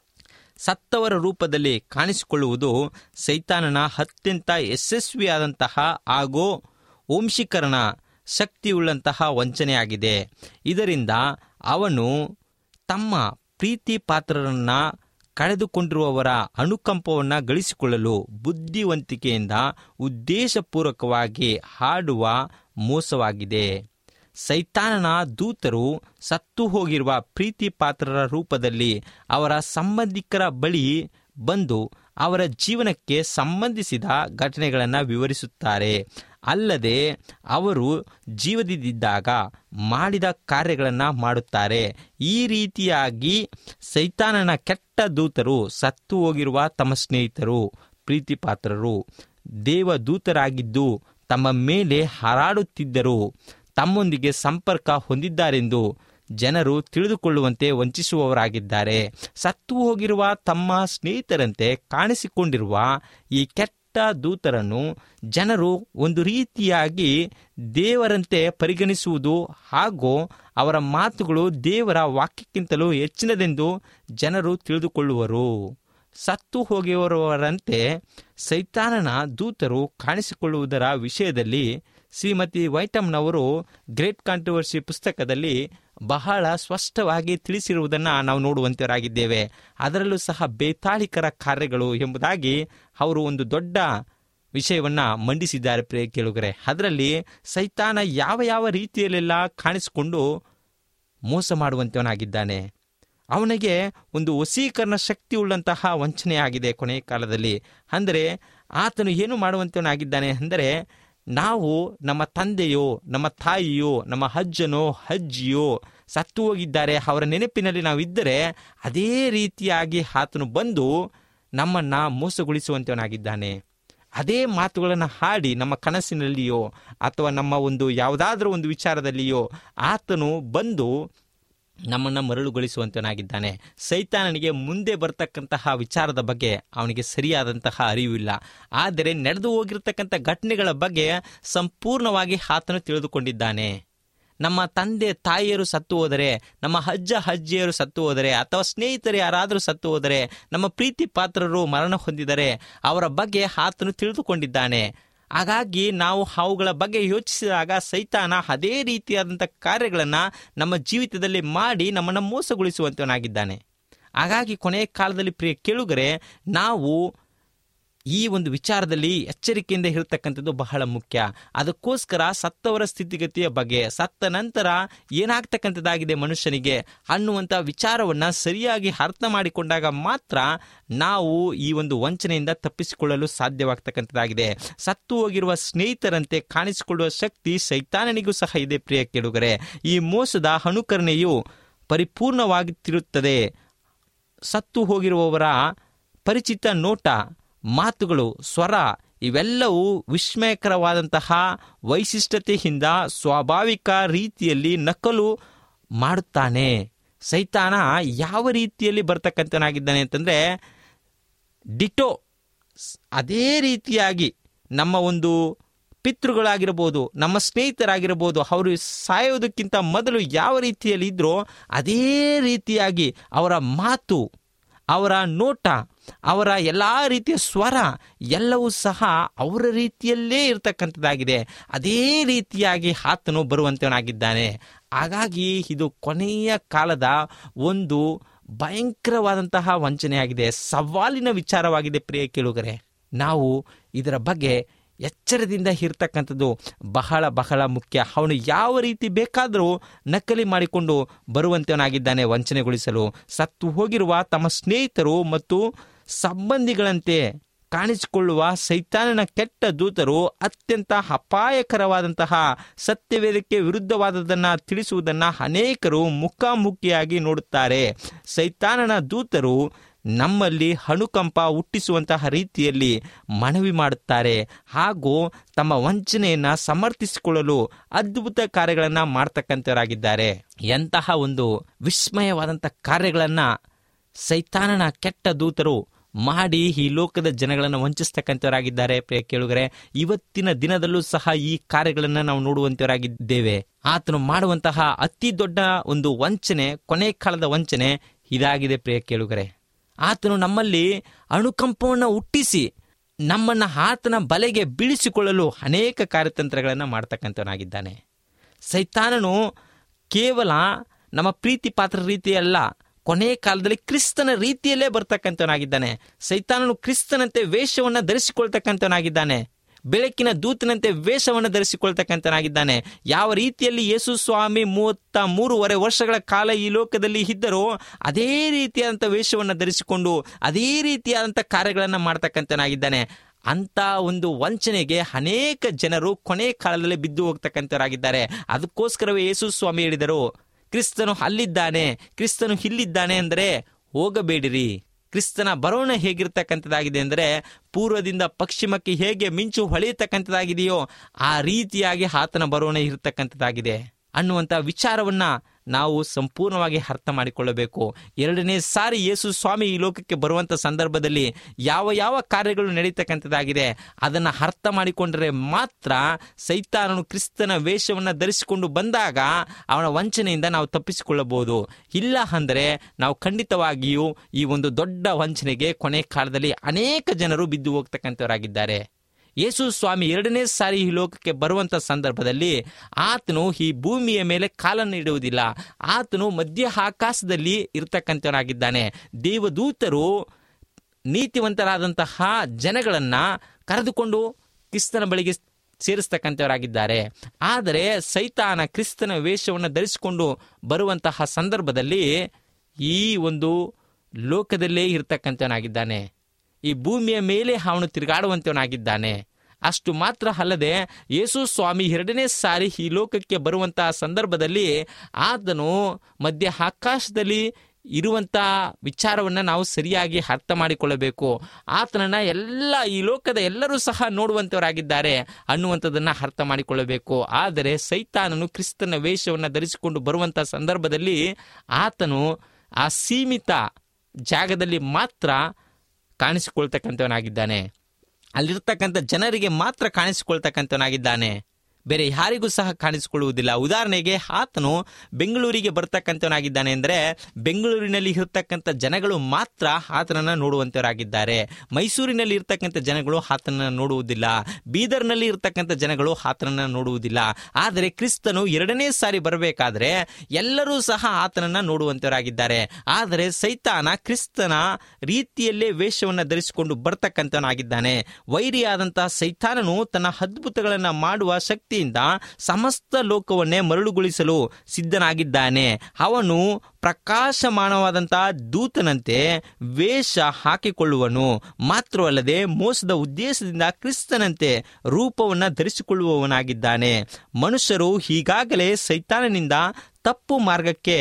ಸತ್ತವರ ರೂಪದಲ್ಲಿ ಕಾಣಿಸಿಕೊಳ್ಳುವುದು ಸೈತಾನನ ಅತ್ಯಂತ ಯಶಸ್ವಿಯಾದಂತಹ ಹಾಗೂ ವಂಶೀಕರಣ ಶಕ್ತಿಯುಳ್ಳಂತಹ ವಂಚನೆಯಾಗಿದೆ. ಇದರಿಂದ ಅವನು ತಮ್ಮ ಪ್ರೀತಿ ಪಾತ್ರರನ್ನು ಕಳೆದುಕೊಂಡಿರುವವರ ಅನುಕಂಪವನ್ನು ಗಳಿಸಿಕೊಳ್ಳಲು ಬುದ್ಧಿವಂತಿಕೆಯಿಂದ ಉದ್ದೇಶಪೂರ್ವಕವಾಗಿ ಹಾಡುವ ಮೋಸವಾಗಿದೆ. ಸೈತಾನನ ದೂತರು ಸತ್ತು ಹೋಗಿರುವ ಪ್ರೀತಿ ಪಾತ್ರರ ರೂಪದಲ್ಲಿ ಅವರ ಸಂಬಂಧಿಕರ ಬಳಿ ಬಂದು ಅವರ ಜೀವನಕ್ಕೆ ಸಂಬಂಧಿಸಿದ ಘಟನೆಗಳನ್ನು ವಿವರಿಸುತ್ತಾರೆ. ಅಲ್ಲದೆ ಅವರು ಜೀವದಿದ್ದಾಗ ಮಾಡಿದ ಕಾರ್ಯಗಳನ್ನು ಮಾಡುತ್ತಾರೆ. ಈ ರೀತಿಯಾಗಿ ಸೈತಾನನ ಕೆಟ್ಟ ದೂತರು ಸತ್ತು ಹೋಗಿರುವ ತಮ್ಮ ಸ್ನೇಹಿತರು, ಪ್ರೀತಿ ಪಾತ್ರರು, ದೇವದೂತರಾಗಿದ್ದು ತಮ್ಮ ಮೇಲೆ ಹಾರಾಡುತ್ತಿದ್ದರು, ತಮ್ಮೊಂದಿಗೆ ಸಂಪರ್ಕ ಹೊಂದಿದ್ದಾರೆಂದು ಜನರು ತಿಳಿದುಕೊಳ್ಳುವಂತೆ ವಂಚಿಸುವವರಾಗಿದ್ದಾರೆ. ಸತ್ತು ಹೋಗಿರುವ ತಮ್ಮ ಸ್ನೇಹಿತರಂತೆ ಕಾಣಿಸಿಕೊಂಡಿರುವ ಈ ಕೆಟ್ಟ ದೂತರನ್ನು ಜನರು ಒಂದು ರೀತಿಯಾಗಿ ದೇವರಂತೆ ಪರಿಗಣಿಸುವುದು ಹಾಗೂ ಅವರ ಮಾತುಗಳು ದೇವರ ವಾಕ್ಯಕ್ಕಿಂತಲೂ ಹೆಚ್ಚಿನದೆಂದು ಜನರು ತಿಳಿದುಕೊಳ್ಳುವರು. ಸತ್ತು ಹೋಗಿರುವವರಂತೆ ಸೈತಾನನ ದೂತರು ಕಾಣಿಸಿಕೊಳ್ಳುವುದರ ವಿಷಯದಲ್ಲಿ ಶ್ರೀಮತಿ ವೈಟಮ್ನವರು ಗ್ರೇಟ್ ಕಾಂಟ್ರವರ್ಸಿ ಪುಸ್ತಕದಲ್ಲಿ ಬಹಳ ಸ್ಪಷ್ಟವಾಗಿ ತಿಳಿಸಿರುವುದನ್ನು ನಾವು ನೋಡುವಂತವರಾಗಿದ್ದೇವೆ. ಅದರಲ್ಲೂ ಸಹ ಬೇತಾಳಿಕರ ಕಾರ್ಯಗಳು ಎಂಬುದಾಗಿ ಅವರು ಒಂದು ದೊಡ್ಡ ವಿಷಯವನ್ನು ಮಂಡಿಸಿದ್ದಾರೆ ಪ್ರಿಯ ಕೇಳುಗರೆ. ಅದರಲ್ಲಿ ಸೈತಾನ ಯಾವ ಯಾವ ರೀತಿಯಲ್ಲೆಲ್ಲ ಕಾಣಿಸಿಕೊಂಡು ಮೋಸ ಮಾಡುವಂತವನಾಗಿದ್ದಾನೆ. ಅವನಿಗೆ ಒಂದು ವಶೀಕರಣ ಶಕ್ತಿ ಉಳ್ಳಂತಹ ವಂಚನೆಯಾಗಿದೆ ಕೊನೆಯ ಕಾಲದಲ್ಲಿ. ಅಂದರೆ ಆತನು ಏನು ಮಾಡುವಂತವನಾಗಿದ್ದಾನೆ ಅಂದರೆ, ನಾವು ನಮ್ಮ ತಂದೆಯೋ ನಮ್ಮ ತಾಯಿಯೋ ನಮ್ಮ ಅಜ್ಜನೋ ಅಜ್ಜಿಯೋ ಸತ್ತು ಹೋಗಿದ್ದಾರೆ, ಅವರ ನೆನಪಿನಲ್ಲಿ ನಾವು ಇದ್ದರೆ ಅದೇ ರೀತಿಯಾಗಿ ಆತನು ಬಂದು ನಮ್ಮನ್ನು ಮೋಸಗೊಳಿಸುವಂತವನಾಗಿದ್ದಾನೆ. ಅದೇ ಮಾತುಗಳನ್ನು ಹಾಡಿ ನಮ್ಮ ಕನಸಿನಲ್ಲಿಯೋ ಅಥವಾ ನಮ್ಮ ಒಂದು ಯಾವುದಾದ್ರೂ ಒಂದು ವಿಚಾರದಲ್ಲಿಯೋ ಆತನು ಬಂದು ನಮ್ಮನ್ನು ಮರಳುಗೊಳಿಸುವಂತನಾಗಿದ್ದಾನೆ. ಸೈತಾನನಿಗೆ ಮುಂದೆ ಬರ್ತಕ್ಕಂತಹ ವಿಚಾರದ ಬಗ್ಗೆ ಅವನಿಗೆ ಸರಿಯಾದಂತಹ ಅರಿವಿಲ್ಲ. ಆದರೆ ನಡೆದು ಹೋಗಿರ್ತಕ್ಕಂಥ ಘಟನೆಗಳ ಬಗ್ಗೆ ಸಂಪೂರ್ಣವಾಗಿ ಆತನು ತಿಳಿದುಕೊಂಡಿದ್ದಾನೆ. ನಮ್ಮ ತಂದೆ ತಾಯಿಯರು ಸತ್ತು ಹೋದರೆ, ನಮ್ಮ ಅಜ್ಜ ಅಜ್ಜಿಯರು ಸತ್ತು ಹೋದರೆ, ಅಥವಾ ಸ್ನೇಹಿತರು ಯಾರಾದರೂ ಸತ್ತು ಹೋದರೆ, ನಮ್ಮ ಪ್ರೀತಿ ಪಾತ್ರರು ಮರಣ ಹೊಂದಿದರೆ ಅವರ ಬಗ್ಗೆ ಆತನು ತಿಳಿದುಕೊಂಡಿದ್ದಾನೆ. ಹಾಗಾಗಿ ನಾವು ಅವುಗಳ ಬಗ್ಗೆ ಯೋಚಿಸಿದಾಗ ಸೈತಾನ ಅದೇ ರೀತಿಯಾದಂಥ ಕಾರ್ಯಗಳನ್ನು ನಮ್ಮ ಜೀವಿತದಲ್ಲಿ ಮಾಡಿ ನಮ್ಮನ್ನು ಮೋಸಗೊಳಿಸುವಂತವನಾಗಿದ್ದಾನೆ. ಹಾಗಾಗಿ ಕೊನೆಯ ಕಾಲದಲ್ಲಿ ಪ್ರಿಯ ಕೇಳುಗರೆ, ನಾವು ಈ ಒಂದು ವಿಚಾರದಲ್ಲಿ ಎಚ್ಚರಿಕೆಯಿಂದ ಇರತಕ್ಕಂಥದ್ದು ಬಹಳ ಮುಖ್ಯ. ಅದಕ್ಕೋಸ್ಕರ ಸತ್ತವರ ಸ್ಥಿತಿಗತಿಯ ಬಗ್ಗೆ, ಸತ್ತ ನಂತರ ಏನಾಗ್ತಕ್ಕಂಥದ್ದಾಗಿದೆ ಮನುಷ್ಯನಿಗೆ ಅನ್ನುವಂಥ ವಿಚಾರವನ್ನು ಸರಿಯಾಗಿ ಅರ್ಥ ಮಾಡಿಕೊಂಡಾಗ ಮಾತ್ರ ನಾವು ಈ ಒಂದು ವಂಚನೆಯಿಂದ ತಪ್ಪಿಸಿಕೊಳ್ಳಲು ಸಾಧ್ಯವಾಗ್ತಕ್ಕಂಥದ್ದಾಗಿದೆ. ಸತ್ತು ಹೋಗಿರುವ ಸ್ನೇಹಿತರಂತೆ ಕಾಣಿಸಿಕೊಳ್ಳುವ ಶಕ್ತಿ ಸೈತಾನನಿಗೂ ಸಹ ಇದೆ ಪ್ರಿಯ ಕೇಳುಗರೆ. ಈ ಮೋಸದ ಅನುಕರಣೆಯು ಪರಿಪೂರ್ಣವಾಗುತ್ತಿರುತ್ತದೆ. ಸತ್ತು ಹೋಗಿರುವವರ ಪರಿಚಿತ ನೋಟ, ಮಾತುಗಳು, ಸ್ವರ ಇವೆಲ್ಲವೂ ವಿಸ್ಮಯಕರವಾದಂತಹ ವೈಶಿಷ್ಟ್ಯತೆಯಿಂದ ಸ್ವಾಭಾವಿಕ ರೀತಿಯಲ್ಲಿ ನಕಲು ಮಾಡುತ್ತಾನೆ. ಸೈತಾನ ಯಾವ ರೀತಿಯಲ್ಲಿ ಬರ್ತಕ್ಕಂಥನಾಗಿದ್ದಾನೆ ಅಂತಂದರೆ, ಡಿಟೋ ಅದೇ ರೀತಿಯಾಗಿ ನಮ್ಮ ಒಂದು ಪಿತೃಗಳಾಗಿರ್ಬೋದು, ನಮ್ಮ ಸ್ನೇಹಿತರಾಗಿರ್ಬೋದು, ಅವರು ಸಾಯೋದಕ್ಕಿಂತ ಮೊದಲು ಯಾವ ರೀತಿಯಲ್ಲಿ ಇದ್ರೋ ಅದೇ ರೀತಿಯಾಗಿ ಅವರ ಮಾತು, ಅವರ ನೋಟ, ಅವರ ಎಲ್ಲ ರೀತಿಯ ಸ್ವರ ಎಲ್ಲವೂ ಸಹ ಅವರ ರೀತಿಯಲ್ಲೇ ಇರತಕ್ಕಂಥದ್ದಾಗಿದೆ. ಅದೇ ರೀತಿಯಾಗಿ ಆತನು ಬರುವಂತವನಾಗಿದ್ದಾನೆ. ಹಾಗಾಗಿ ಇದು ಕೊನೆಯ ಕಾಲದ ಒಂದು ಭಯಂಕರವಾದಂತಹ ವಂಚನೆಯಾಗಿದೆ, ಸವಾಲಿನ ವಿಚಾರವಾಗಿದೆ ಪ್ರಿಯ ಕೇಳುಗರೆ. ನಾವು ಇದರ ಬಗ್ಗೆ ಎಚ್ಚರದಿಂದ ಇರ್ತಕ್ಕಂಥದ್ದು ಬಹಳ ಬಹಳ ಮುಖ್ಯ. ಅವನು ಯಾವ ರೀತಿ ಬೇಕಾದರೂ ನಕಲಿ ಮಾಡಿಕೊಂಡು ಬರುವಂತವನಾಗಿದ್ದಾನೆ ವಂಚನೆಗೊಳಿಸಲು. ಸತ್ತು ಹೋಗಿರುವ ತಮ್ಮ ಸ್ನೇಹಿತರು ಮತ್ತು ಸಂಬಂಧಿಗಳಂತೆ ಕಾಣಿಸಿಕೊಳ್ಳುವ ಸೈತಾನನ ಕೆಟ್ಟ ದೂತರು ಅತ್ಯಂತ ಅಪಾಯಕರವಾದಂತಹ ಸತ್ಯವೇದಕ್ಕೆ ವಿರುದ್ಧವಾದದನ್ನು ತಿಳಿಸುವುದನ್ನು ಅನೇಕರು ಮುಖಾಮುಖಿಯಾಗಿ ನೋಡುತ್ತಾರೆ. ಸೈತಾನನ ದೂತರು ನಮ್ಮಲ್ಲಿ ಅನುಕಂಪ ಹುಟ್ಟಿಸುವಂತಹ ರೀತಿಯಲ್ಲಿ ಮನವಿ ಮಾಡುತ್ತಾರೆ ಹಾಗೂ ತಮ್ಮ ವಂಚನೆಯನ್ನು ಸಮರ್ಥಿಸಿಕೊಳ್ಳಲು ಅದ್ಭುತ ಕಾರ್ಯಗಳನ್ನು ಮಾಡ್ತಕ್ಕಂಥವರಾಗಿದ್ದಾರೆ. ಎಂತಹ ಒಂದು ವಿಸ್ಮಯವಾದಂಥ ಕಾರ್ಯಗಳನ್ನು ಸೈತಾನನ ಕೆಟ್ಟ ದೂತರು ಮಾಡಿ ಈ ಲೋಕದ ಜನಗಳನ್ನು ವಂಚಿಸ್ತಕ್ಕಂಥವರಾಗಿದ್ದಾರೆ ಪ್ರಿಯ ಕೇಳುಗರೆ. ಇವತ್ತಿನ ದಿನದಲ್ಲೂ ಸಹ ಈ ಕಾರ್ಯಗಳನ್ನು ನಾವು ನೋಡುವಂತವರಾಗಿದ್ದೇವೆ. ಆತನು ಮಾಡುವಂತಹ ಅತಿ ದೊಡ್ಡ ಒಂದು ವಂಚನೆ, ಕೊನೆ ಕಾಲದ ವಂಚನೆ ಇದಾಗಿದೆ ಪ್ರಿಯ ಕೇಳುಗರೆ. ಆತನು ನಮ್ಮಲ್ಲಿ ಅನುಕಂಪವನ್ನು ಹುಟ್ಟಿಸಿ ನಮ್ಮನ್ನು ಆತನ ಬಲೆಗೆ ಬೀಳಿಸಿಕೊಳ್ಳಲು ಅನೇಕ ಕಾರ್ಯತಂತ್ರಗಳನ್ನು ಮಾಡ್ತಕ್ಕಂಥವನಾಗಿದ್ದಾನೆ. ಸೈತಾನನು ಕೇವಲ ನಮ್ಮ ಪ್ರೀತಿ ಪಾತ್ರ ರೀತಿಯಲ್ಲ, ಕೊನೆಯ ಕಾಲದಲ್ಲಿ ಕ್ರಿಸ್ತನ ರೀತಿಯಲ್ಲೇ ಬರ್ತಕ್ಕಂಥವನಾಗಿದ್ದಾನೆ. ಸೈತಾನನು ಕ್ರಿಸ್ತನಂತೆ ವೇಷವನ್ನು ಧರಿಸಿಕೊಳ್ತಕ್ಕಂಥವನಾಗಿದ್ದಾನೆ. ಬೆಳಕಿನ ದೂತನಂತೆ ವೇಷವನ್ನು ಧರಿಸಿಕೊಳ್ತಕ್ಕಂಥನಾಗಿದ್ದಾನೆ. ಯಾವ ರೀತಿಯಲ್ಲಿ ಯೇಸು ಸ್ವಾಮಿ ಮೂವತ್ತ ಮೂರುವರೆ ವರ್ಷಗಳ ಕಾಲ ಈ ಲೋಕದಲ್ಲಿ ಇದ್ದರೋ ಅದೇ ರೀತಿಯಾದಂಥ ವೇಷವನ್ನು ಧರಿಸಿಕೊಂಡು ಅದೇ ರೀತಿಯಾದಂಥ ಕಾರ್ಯಗಳನ್ನು ಮಾಡ್ತಕ್ಕಂಥನಾಗಿದ್ದಾನೆ. ಅಂಥ ಒಂದು ವಂಚನೆಗೆ ಅನೇಕ ಜನರು ಕೊನೆ ಕಾಲದಲ್ಲಿ ಬಿದ್ದು ಹೋಗ್ತಕ್ಕಂಥವರಾಗಿದ್ದಾರೆ. ಅದಕ್ಕೋಸ್ಕರವೇ ಯೇಸು ಸ್ವಾಮಿ ಹೇಳಿದರು, ಕ್ರಿಸ್ತನು ಅಲ್ಲಿದ್ದಾನೆ, ಕ್ರಿಸ್ತನು ಇಲ್ಲಿದ್ದಾನೆ ಅಂದರೆ ಹೋಗಬೇಡಿರಿ. ಕ್ರಿಸ್ತನ ಬರೋಣ ಹೇಗಿರ್ತಕ್ಕಂಥದ್ದಾಗಿದೆ ಅಂದರೆ ಪೂರ್ವದಿಂದ ಪಶ್ಚಿಮಕ್ಕೆ ಹೇಗೆ ಮಿಂಚು ಹೊಳೆಯತಕ್ಕಂಥದ್ದಾಗಿದೆಯೋ ಆ ರೀತಿಯಾಗಿ ಆತನ ಬರೋಣ ಇರತಕ್ಕಂಥದ್ದಾಗಿದೆ ಅನ್ನುವಂಥ ವಿಚಾರವನ್ನು ನಾವು ಸಂಪೂರ್ಣವಾಗಿ ಅರ್ಥ ಮಾಡಿಕೊಳ್ಳಬೇಕು. ಎರಡನೇ ಸಾರಿ ಯೇಸು ಸ್ವಾಮಿ ಈ ಲೋಕಕ್ಕೆ ಬರುವಂಥ ಸಂದರ್ಭದಲ್ಲಿ ಯಾವ ಯಾವ ಕಾರ್ಯಗಳು ನಡೀತಕ್ಕಂಥದ್ದಾಗಿದೆ ಅದನ್ನು ಅರ್ಥ ಮಾಡಿಕೊಂಡರೆ ಮಾತ್ರ ಸೈತಾನನು ಕ್ರಿಸ್ತನ ವೇಷವನ್ನು ಧರಿಸಿಕೊಂಡು ಬಂದಾಗ ಅವನ ವಂಚನೆಯಿಂದ ನಾವು ತಪ್ಪಿಸಿಕೊಳ್ಳಬಹುದು. ಇಲ್ಲ ಅಂದರೆ ನಾವು ಖಂಡಿತವಾಗಿಯೂ ಈ ಒಂದು ದೊಡ್ಡ ವಂಚನೆಗೆ ಕೊನೆ ಕಾಲದಲ್ಲಿ ಅನೇಕ ಜನರು ಬಿದ್ದು ಹೋಗ್ತಕ್ಕಂಥವರಾಗಿದ್ದಾರೆ. ಯೇಸು ಸ್ವಾಮಿ ಎರಡನೇ ಸಾರಿ ಈ ಲೋಕಕ್ಕೆ ಬರುವಂಥ ಸಂದರ್ಭದಲ್ಲಿ ಆತನು ಈ ಭೂಮಿಯ ಮೇಲೆ ಕಾಲನ್ನು ಇಡುವುದಿಲ್ಲ. ಆತನು ಮಧ್ಯ ಆಕಾಶದಲ್ಲಿ ಇರ್ತಕ್ಕಂಥವನಾಗಿದ್ದಾನೆ. ದೇವದೂತರು ನೀತಿವಂತರಾದಂತಹ ಜನಗಳನ್ನು ಕರೆದುಕೊಂಡು ಕ್ರಿಸ್ತನ ಬಳಿಗೆ ಸೇರಿಸ್ತಕ್ಕಂಥವರಾಗಿದ್ದಾರೆ. ಆದರೆ ಸೈತಾನ ಕ್ರಿಸ್ತನ ವೇಷವನ್ನು ಧರಿಸಿಕೊಂಡು ಬರುವಂತಹ ಸಂದರ್ಭದಲ್ಲಿ ಈ ಒಂದು ಲೋಕದಲ್ಲೇ ಇರ್ತಕ್ಕಂಥವನಾಗಿದ್ದಾನೆ. ಈ ಭೂಮಿಯ ಮೇಲೆ ಅವನು ತಿರುಗಾಡುವಂತವನಾಗಿದ್ದಾನೆ. ಅಷ್ಟು ಮಾತ್ರ ಅಲ್ಲದೆ ಯೇಸು ಸ್ವಾಮಿ ಎರಡನೇ ಸಾರಿ ಈ ಲೋಕಕ್ಕೆ ಬರುವಂತಹ ಸಂದರ್ಭದಲ್ಲಿ ಆತನು ಮಧ್ಯ ಆಕಾಶದಲ್ಲಿ ಇರುವಂಥ ವಿಚಾರವನ್ನು ನಾವು ಸರಿಯಾಗಿ ಅರ್ಥ ಮಾಡಿಕೊಳ್ಳಬೇಕು. ಆತನನ್ನು ಎಲ್ಲ ಈ ಲೋಕದ ಎಲ್ಲರೂ ಸಹ ನೋಡುವಂಥವರಾಗಿದ್ದಾರೆ ಅನ್ನುವಂಥದ್ದನ್ನು ಅರ್ಥ ಮಾಡಿಕೊಳ್ಳಬೇಕು. ಆದರೆ ಸೈತಾನನು ಕ್ರಿಸ್ತನ ವೇಷವನ್ನು ಧರಿಸಿಕೊಂಡು ಬರುವಂಥ ಸಂದರ್ಭದಲ್ಲಿ ಆತನು ಆ ಸೀಮಿತ ಜಾಗದಲ್ಲಿ ಮಾತ್ರ ಕಾಣಿಸಿಕೊಳ್ತಕ್ಕಂಥವನಾಗಿದ್ದಾನೆ. ಅಲ್ಲಿರ್ತಕ್ಕಂಥ ಜನರಿಗೆ ಮಾತ್ರ ಕಾಣಿಸಿಕೊಳ್ತಕ್ಕಂಥವನಾಗಿದ್ದಾನೆ. ಬೇರೆ ಯಾರಿಗೂ ಸಹ ಕಾಣಿಸಿಕೊಳ್ಳುವುದಿಲ್ಲ. ಉದಾಹರಣೆಗೆ ಆತನು ಬೆಂಗಳೂರಿಗೆ ಬರ್ತಕ್ಕಂಥವನಾಗಿದ್ದಾನೆ ಅಂದರೆ ಬೆಂಗಳೂರಿನಲ್ಲಿ ಇರ್ತಕ್ಕಂಥ ಜನಗಳು ಮಾತ್ರ ಆತನನ್ನು ನೋಡುವಂಥವರಾಗಿದ್ದಾರೆ. ಮೈಸೂರಿನಲ್ಲಿ ಇರ್ತಕ್ಕಂಥ ಜನಗಳು ಆತನನ್ನು ನೋಡುವುದಿಲ್ಲ. ಬೀದರ್ನಲ್ಲಿ ಇರ್ತಕ್ಕಂಥ ಜನಗಳು ಆತನನ್ನು ನೋಡುವುದಿಲ್ಲ. ಆದರೆ ಕ್ರಿಸ್ತನು ಎರಡನೇ ಸಾರಿ ಬರಬೇಕಾದ್ರೆ ಎಲ್ಲರೂ ಸಹ ಆತನನ್ನು ನೋಡುವಂಥವರಾಗಿದ್ದಾರೆ. ಆದರೆ ಸೈತಾನ ಕ್ರಿಸ್ತನ ರೀತಿಯಲ್ಲೇ ವೇಷವನ್ನು ಧರಿಸಿಕೊಂಡು ಬರ್ತಕ್ಕಂಥವನಾಗಿದ್ದಾನೆ. ವೈರಿಯಾದಂತಹ ಸೈತಾನನು ತನ್ನ ಅದ್ಭುತಗಳನ್ನು ಮಾಡುವ ಶಕ್ತಿ ಸಮಸ್ತ ಲೋಕವನ್ನೇ ಮರಳುಗೊಳಿಸಲು ಸಿದ್ಧನಾಗಿದ್ದಾನೆ. ಅವನು ಪ್ರಕಾಶಮಾನವಾದಂತಹ ದೂತನಂತೆ ವೇಷ ಹಾಕಿಕೊಳ್ಳುವನು. ಮಾತ್ರವಲ್ಲದೆ ಮೋಸದ ಉದ್ದೇಶದಿಂದ ಕ್ರಿಸ್ತನಂತೆ ರೂಪವನ್ನು ಧರಿಸಿಕೊಳ್ಳುವವನಾಗಿದ್ದಾನೆ. ಮನುಷ್ಯರು ಈಗಾಗಲೇ ಸೈತಾನನಿಂದ ತಪ್ಪು ಮಾರ್ಗಕ್ಕೆ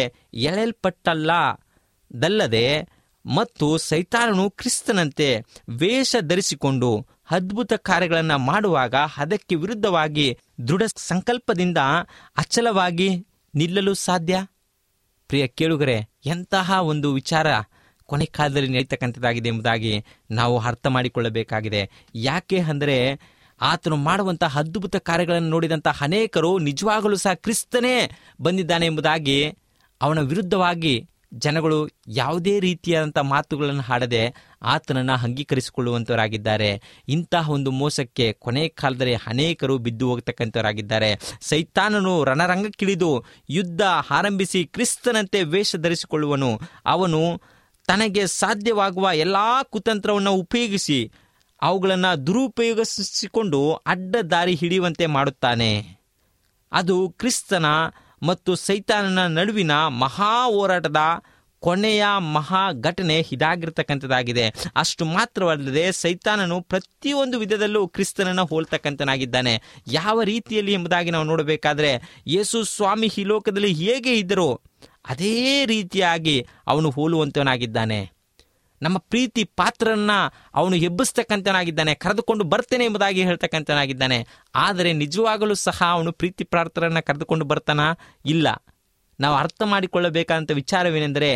ಎಳೆಯಲ್ಪಟ್ಟಲ್ಲದಲ್ಲದೆ ಮತ್ತು ಸೈತಾನನು ಕ್ರಿಸ್ತನಂತೆ ವೇಷ ಧರಿಸಿಕೊಂಡು ಅದ್ಭುತ ಕಾರ್ಯಗಳನ್ನು ಮಾಡುವಾಗ ಅದಕ್ಕೆ ವಿರುದ್ಧವಾಗಿ ದೃಢ ಸಂಕಲ್ಪದಿಂದ ಅಚಲವಾಗಿ ನಿಲ್ಲಲು ಸಾಧ್ಯ? ಪ್ರಿಯ ಕೇಳುಗರೆ, ಎಂತಹ ಒಂದು ವಿಚಾರ ಕೊನೆ ಕಾಲದಲ್ಲಿ ನಡೀತಕ್ಕಂಥದ್ದಾಗಿದೆ ಎಂಬುದಾಗಿ ನಾವು ಅರ್ಥ ಮಾಡಿಕೊಳ್ಳಬೇಕಾಗಿದೆ. ಯಾಕೆ ಅಂದರೆ ಆತನು ಮಾಡುವಂತಹ ಅದ್ಭುತ ಕಾರ್ಯಗಳನ್ನು ನೋಡಿದಂಥ ಅನೇಕರು ನಿಜವಾಗಲೂ ಸಹ ಕ್ರಿಸ್ತನೇ ಬಂದಿದ್ದಾನೆ ಎಂಬುದಾಗಿ ಅವನ ವಿರುದ್ಧವಾಗಿ ಜನಗಳು ಯಾವುದೇ ರೀತಿಯಾದಂಥ ಮಾತುಗಳನ್ನು ಆಡದೆ ಆತನನ್ನು ಅಂಗೀಕರಿಸಿಕೊಳ್ಳುವಂಥವರಾಗಿದ್ದಾರೆ. ಇಂತಹ ಒಂದು ಮೋಸಕ್ಕೆ ಕೊನೆ ಕಾಲದಲ್ಲಿ ಅನೇಕರು ಬಿದ್ದು ಹೋಗ್ತಕ್ಕಂಥವರಾಗಿದ್ದಾರೆ. ಸೈತಾನನು ರಣರಂಗಕ್ಕಿಳಿದು ಯುದ್ಧ ಆರಂಭಿಸಿ ಕ್ರಿಸ್ತನಂತೆ ವೇಷ ಧರಿಸಿಕೊಳ್ಳುವನು. ಅವನು ತನಗೆ ಸಾಧ್ಯವಾಗುವ ಎಲ್ಲ ಕುತಂತ್ರವನ್ನು ಉಪಯೋಗಿಸಿ ಅವುಗಳನ್ನು ದುರುಪಯೋಗಿಸಿಕೊಂಡು ಅಡ್ಡ ದಾರಿ ಹಿಡಿಯುವಂತೆ ಮಾಡುತ್ತಾನೆ. ಅದು ಕ್ರಿಸ್ತನ ಮತ್ತು ಸೈತಾನನ ನಡುವಿನ ಮಹಾ ಹೋರಾಟದ ಕೊನೆಯ ಮಹಾ ಘಟನೆ ಇದಾಗಿರ್ತಕ್ಕಂಥದ್ದಾಗಿದೆ. ಅಷ್ಟು ಮಾತ್ರವಲ್ಲದೆ ಸೈತಾನನು ಪ್ರತಿಯೊಂದು ವಿಧದಲ್ಲೂ ಕ್ರಿಸ್ತನನ್ನು ಹೋಲ್ತಕ್ಕಂಥನಾಗಿದ್ದಾನೆ. ಯಾವ ರೀತಿಯಲ್ಲಿ ಎಂಬುದಾಗಿ ನಾವು ನೋಡಬೇಕಾದ್ರೆ ಯೇಸು ಸ್ವಾಮಿ ಈ ಲೋಕದಲ್ಲಿ ಹೇಗೆ ಇದ್ದರೋ ಅದೇ ರೀತಿಯಾಗಿ ಅವನು ಹೋಲುವಂತವನಾಗಿದ್ದಾನೆ. ನಮ್ಮ ಪ್ರೀತಿ ಪಾತ್ರರನ್ನ ಅವನು ಎಬ್ಬಿಸ್ತಕ್ಕಂಥನಾಗಿದ್ದಾನೆ, ಕರೆದುಕೊಂಡು ಬರ್ತೇನೆ ಎಂಬುದಾಗಿ ಹೇಳ್ತಕ್ಕಂಥನಾಗಿದ್ದಾನೆ. ಆದರೆ ನಿಜವಾಗಲೂ ಸಹ ಅವನು ಪ್ರೀತಿ ಪಾತ್ರರನ್ನ ಕರೆದುಕೊಂಡು ಬರ್ತಾನ? ಇಲ್ಲ. ನಾವು ಅರ್ಥ ಮಾಡಿಕೊಳ್ಳಬೇಕಾದಂಥ ವಿಚಾರವೇನೆಂದರೆ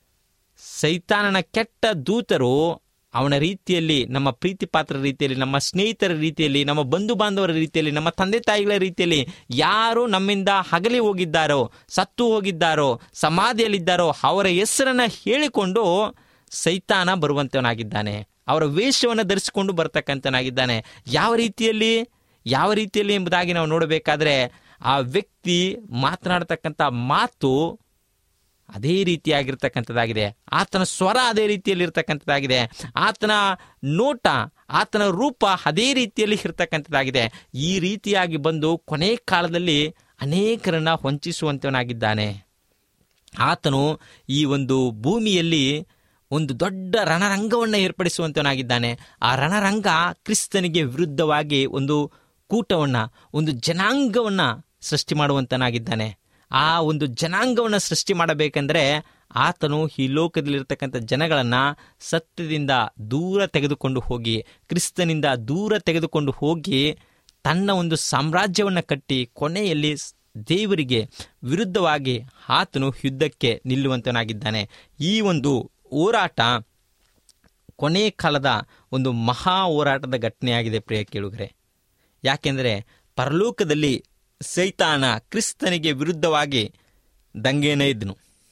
ಸೈತಾನನ ಕೆಟ್ಟ ದೂತರು ಅವನ ರೀತಿಯಲ್ಲಿ, ನಮ್ಮ ಪ್ರೀತಿ ಪಾತ್ರರ ರೀತಿಯಲ್ಲಿ, ನಮ್ಮ ಸ್ನೇಹಿತರ ರೀತಿಯಲ್ಲಿ, ನಮ್ಮ ಬಂಧು ಬಾಂಧವರ ರೀತಿಯಲ್ಲಿ, ನಮ್ಮ ತಂದೆ ತಾಯಿಗಳ ರೀತಿಯಲ್ಲಿ ಯಾರು ನಮ್ಮಿಂದ ಅಗಲಿ ಹೋಗಿದ್ದಾರೋ, ಸತ್ತು ಹೋಗಿದ್ದಾರೋ, ಸಮಾಧಿಯಲ್ಲಿದ್ದಾರೋ ಅವರ ಹೆಸರನ್ನು ಹೇಳಿಕೊಂಡು ಸೈತಾನ ಬರುವಂತವನಾಗಿದ್ದಾನೆ. ಅವರ ವೇಷವನ್ನು ಧರಿಸಿಕೊಂಡು ಬರ್ತಕ್ಕಂಥನಾಗಿದ್ದಾನೆ. ಯಾವ ರೀತಿಯಲ್ಲಿ ಯಾವ ರೀತಿಯಲ್ಲಿ ಎಂಬುದಾಗಿ ನಾವು ನೋಡಬೇಕಾದ್ರೆ ಆ ವ್ಯಕ್ತಿ ಮಾತನಾಡತಕ್ಕಂಥ ಮಾತು ಅದೇ ರೀತಿಯಾಗಿರ್ತಕ್ಕಂಥದ್ದಾಗಿದೆ. ಆತನ ಸ್ವರ ಅದೇ ರೀತಿಯಲ್ಲಿ ಇರ್ತಕ್ಕಂಥದ್ದಾಗಿದೆ. ಆತನ ನೋಟ, ಆತನ ರೂಪ ಅದೇ ರೀತಿಯಲ್ಲಿ ಇರ್ತಕ್ಕಂಥದ್ದಾಗಿದೆ. ಈ ರೀತಿಯಾಗಿ ಬಂದು ಕೊನೆ ಕಾಲದಲ್ಲಿ ಅನೇಕರನ್ನ ವಂಚಿಸುವಂತವನಾಗಿದ್ದಾನೆ. ಆತನು ಈ ಒಂದು ಭೂಮಿಯಲ್ಲಿ ಒಂದು ದೊಡ್ಡ ರಣರಂಗವನ್ನು ಏರ್ಪಡಿಸುವಂತವನಾಗಿದ್ದಾನೆ. ಆ ರಣರಂಗ ಕ್ರಿಸ್ತನಿಗೆ ವಿರುದ್ಧವಾಗಿ ಒಂದು ಕೂಟವನ್ನು, ಒಂದು ಜನಾಂಗವನ್ನು ಸೃಷ್ಟಿ ಮಾಡುವಂತನಾಗಿದ್ದಾನೆ. ಆ ಒಂದು ಜನಾಂಗವನ್ನು ಸೃಷ್ಟಿ ಮಾಡಬೇಕೆಂದರೆ ಆತನು ಈ ಲೋಕದಲ್ಲಿರ್ತಕ್ಕಂಥ ಜನಗಳನ್ನು ಸತ್ಯದಿಂದ ದೂರ ತೆಗೆದುಕೊಂಡು ಹೋಗಿ, ಕ್ರಿಸ್ತನಿಂದ ದೂರ ತೆಗೆದುಕೊಂಡು ಹೋಗಿ ತನ್ನ ಒಂದು ಸಾಮ್ರಾಜ್ಯವನ್ನು ಕಟ್ಟಿ ಕೊನೆಯಲ್ಲಿ ದೇವರಿಗೆ ವಿರುದ್ಧವಾಗಿ ಆತನು ಯುದ್ಧಕ್ಕೆ ನಿಲ್ಲುವಂತನಾಗಿದ್ದಾನೆ. ಈ ಒಂದು ಹೋರಾಟ ಕೊನೆ ಕಾಲದ ಒಂದು ಮಹಾ ಹೋರಾಟದ ಘಟನೆಯಾಗಿದೆ ಪ್ರಿಯ ಕೇಳುಗರೆ. ಯಾಕೆಂದರೆ ಪರಲೋಕದಲ್ಲಿ ಸೈತಾನ ಕ್ರಿಸ್ತನಿಗೆ ವಿರುದ್ಧವಾಗಿ ದಂಗೆನೇ ಇದ್ದನು.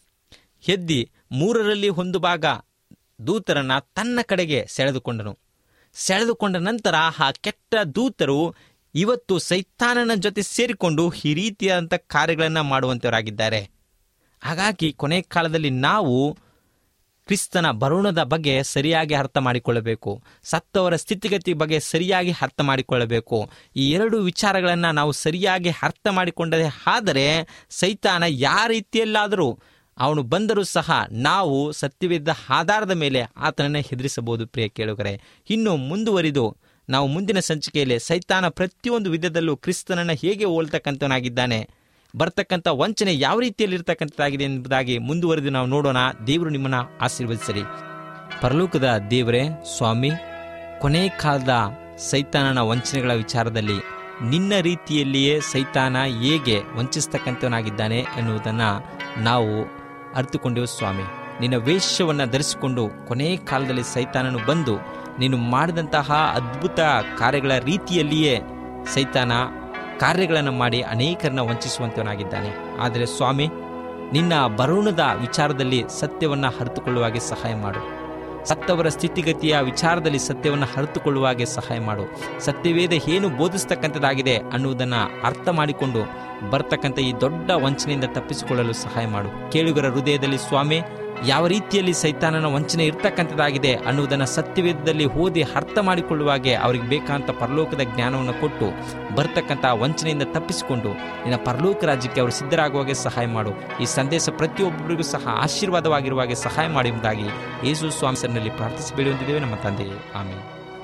ಎದ್ದಿ ಮೂರರಲ್ಲಿ ಒಂದು ಭಾಗ ದೂತರನ್ನು ತನ್ನ ಕಡೆಗೆ ಸೆಳೆದುಕೊಂಡನು. ಸೆಳೆದುಕೊಂಡ ನಂತರ ಆ ಕೆಟ್ಟ ದೂತರು ಇವತ್ತು ಸೈತಾನನ ಜೊತೆ ಸೇರಿಕೊಂಡು ಈ ರೀತಿಯಾದಂಥ ಕಾರ್ಯಗಳನ್ನು ಮಾಡುವಂಥವರಾಗಿದ್ದಾರೆ. ಹಾಗಾಗಿ ಕೊನೆ ಕಾಲದಲ್ಲಿ ನಾವು ಕ್ರಿಸ್ತನ ಬರುಣದ ಬಗ್ಗೆ ಸರಿಯಾಗಿ ಅರ್ಥ ಮಾಡಿಕೊಳ್ಳಬೇಕು, ಸತ್ತವರ ಸ್ಥಿತಿಗತಿ ಬಗ್ಗೆ ಸರಿಯಾಗಿ ಅರ್ಥ ಮಾಡಿಕೊಳ್ಳಬೇಕು. ಈ ಎರಡು ವಿಚಾರಗಳನ್ನು ನಾವು ಸರಿಯಾಗಿ ಅರ್ಥ ಮಾಡಿಕೊಂಡರೆ ಆದರೆ ಸೈತಾನ ಯಾವ ರೀತಿಯಲ್ಲಾದರೂ ಅವನು ಬಂದರೂ ಸಹ ನಾವು ಸತ್ಯವಿದ್ದ ಆಧಾರದ ಮೇಲೆ ಆತನನ್ನು ಹೆದರಿಸಬಹುದು ಪ್ರಿಯ ಕೇಳುಗರೆ. ಇನ್ನು ಮುಂದುವರಿದು ನಾವು ಮುಂದಿನ ಸಂಚಿಕೆಯಲ್ಲಿ ಸೈತಾನ ಪ್ರತಿಯೊಂದು ವಿಧದಲ್ಲೂ ಕ್ರಿಸ್ತನನ್ನು ಹೇಗೆ ಹೋಲ್ತಕ್ಕಂಥವನಾಗಿದ್ದಾನೆ, ಬರ್ತಕ್ಕಂಥ ವಂಚನೆ ಯಾವ ರೀತಿಯಲ್ಲಿ ಇರ್ತಕ್ಕಂಥದ್ದಾಗಿದೆ ಎಂಬುದಾಗಿ ಮುಂದುವರೆದು ನಾವು ನೋಡೋಣ. ದೇವರು ನಿಮ್ಮನ್ನು ಆಶೀರ್ವದಿಸಲಿ. ಪರಲೋಕದ ದೇವರೇ ಸ್ವಾಮಿ, ಕೊನೆ ಕಾಲದ ಸೈತಾನನ ವಂಚನೆಗಳ ವಿಚಾರದಲ್ಲಿ ನಿನ್ನ ರೀತಿಯಲ್ಲಿಯೇ ಸೈತಾನ ಹೇಗೆ ವಂಚಿಸ್ತಕ್ಕಂಥವನಾಗಿದ್ದಾನೆ ಎನ್ನುವುದನ್ನು ನಾವು ಅರ್ಥಕೊಂಡೆವು ಸ್ವಾಮಿ. ನಿನ್ನ ವೇಷವನ್ನು ಧರಿಸಿಕೊಂಡು ಕೊನೆ ಕಾಲದಲ್ಲಿ ಸೈತಾನನು ಬಂದು ನೀನು ಮಾಡಿದಂತಹ ಅದ್ಭುತ ಕಾರ್ಯಗಳ ರೀತಿಯಲ್ಲಿಯೇ ಸೈತಾನ ಕಾರ್ಯಗಳನ್ನು ಮಾಡಿ ಅನೇಕರನ್ನ ವಂಚಿಸುವಂತವನಾಗಿದ್ದಾನೆ. ಆದರೆ ಸ್ವಾಮಿ, ನಿನ್ನ ಬರುಣದ ವಿಚಾರದಲ್ಲಿ ಸತ್ಯವನ್ನು ಅರಿತುಕೊಳ್ಳುವಾಗೆ ಸಹಾಯ ಮಾಡು. ಸತ್ತವರ ಸ್ಥಿತಿಗತಿಯ ವಿಚಾರದಲ್ಲಿ ಸತ್ಯವನ್ನು ಅರಿತುಕೊಳ್ಳುವಾಗೆ ಸಹಾಯ ಮಾಡು. ಸತ್ಯವೇದ ಏನು ಬೋಧಿಸ್ತಕ್ಕಂಥದ್ದಾಗಿದೆ ಅನ್ನುವುದನ್ನು ಅರ್ಥ ಮಾಡಿಕೊಂಡು ಬರ್ತಕ್ಕಂಥ ಈ ದೊಡ್ಡ ವಂಚನೆಯಿಂದ ತಪ್ಪಿಸಿಕೊಳ್ಳಲು ಸಹಾಯ ಮಾಡು. ಕೇಳುಗರ ಹೃದಯದಲ್ಲಿ ಸ್ವಾಮಿ ಯಾವ ರೀತಿಯಲ್ಲಿ ಸೈತಾನನ ವಂಚನೆ ಇರ್ತಕ್ಕಂಥದ್ದಾಗಿದೆ ಅನ್ನುವುದನ್ನು ಸತ್ಯವೇದದಲ್ಲಿ ಓದಿ ಅರ್ಥ ಮಾಡಿಕೊಳ್ಳುವಾಗೆ ಅವರಿಗೆ ಬೇಕಾದಂಥ ಪರಲೋಕದ ಜ್ಞಾನವನ್ನು ಕೊಟ್ಟು ಬರ್ತಕ್ಕಂಥ ವಂಚನೆಯಿಂದ ತಪ್ಪಿಸಿಕೊಂಡು ನಿನ್ನ ಪರಲೋಕ ರಾಜ್ಯಕ್ಕೆ ಅವರು ಸಿದ್ಧರಾಗುವಾಗೆ ಸಹಾಯ ಮಾಡು. ಈ ಸಂದೇಶ ಪ್ರತಿಯೊಬ್ಬರಿಗೂ ಸಹ ಆಶೀರ್ವಾದವಾಗಿರುವಾಗೆ ಸಹಾಯ ಮಾಡಿ ಎಂಬುದಾಗಿ ಯೇಸು ಸ್ವಾಮಿ ಹೆಸರಿನಲ್ಲಿ ಪ್ರಾರ್ಥಿಸಿ ಬೇಡುವಂತಿದ್ದೇವೆ ನಮ್ಮ ತಂದೆಯೇ, ಆಮೆನ್.